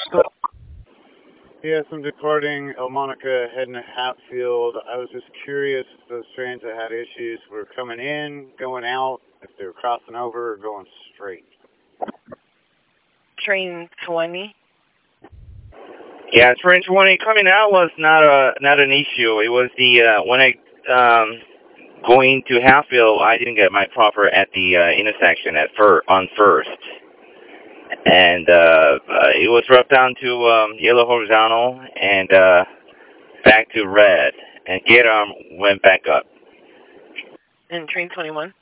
Yes, I'm departing El Monica, heading to Hatfield. I was just curious if those trains that had issues were coming in, going out, if they were crossing over or going straight. Train 20. Yeah, train 20 coming out was not an issue. It was the when I going to Hatfield, I didn't get my proper at the intersection on first, and it was dropped down to yellow horizontal and back to red, and Gator went back up. And train 21.